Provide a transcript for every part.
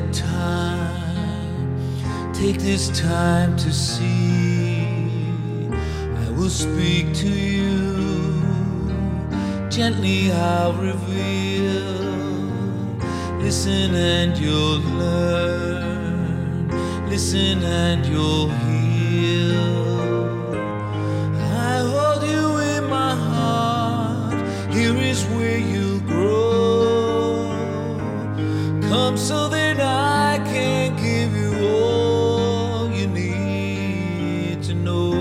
time. Take this time to see. I will speak to you. Gently I'll reveal. Listen and you'll learn. Listen and you'll heal. I hold you in my heart. Here is where you'll grow. Come so that I can give you all you need to know.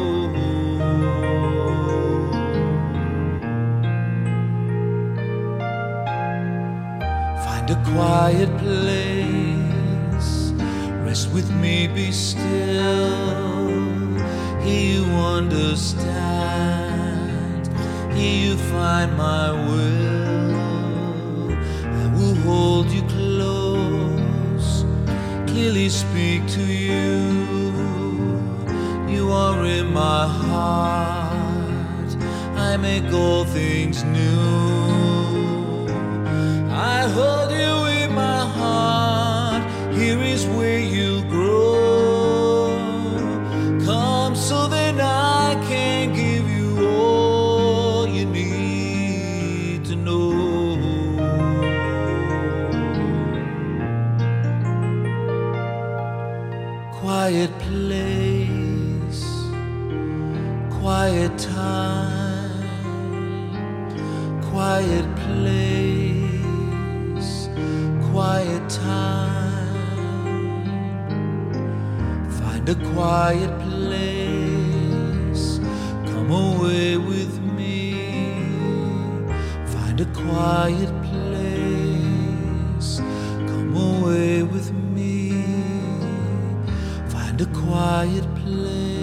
Find a quiet place. Rest with me, be still. Here you understand. Here you find my will. I will hold you close, clearly speak to you. You are in my heart. I make all things new. I hold you in my heart. Here is where you grow. Come so that I can give you all you need to know. Quiet place, quiet time, quiet place, quiet time. Find a quiet place, come away with me. Find a quiet place, come away with me. Find a quiet place.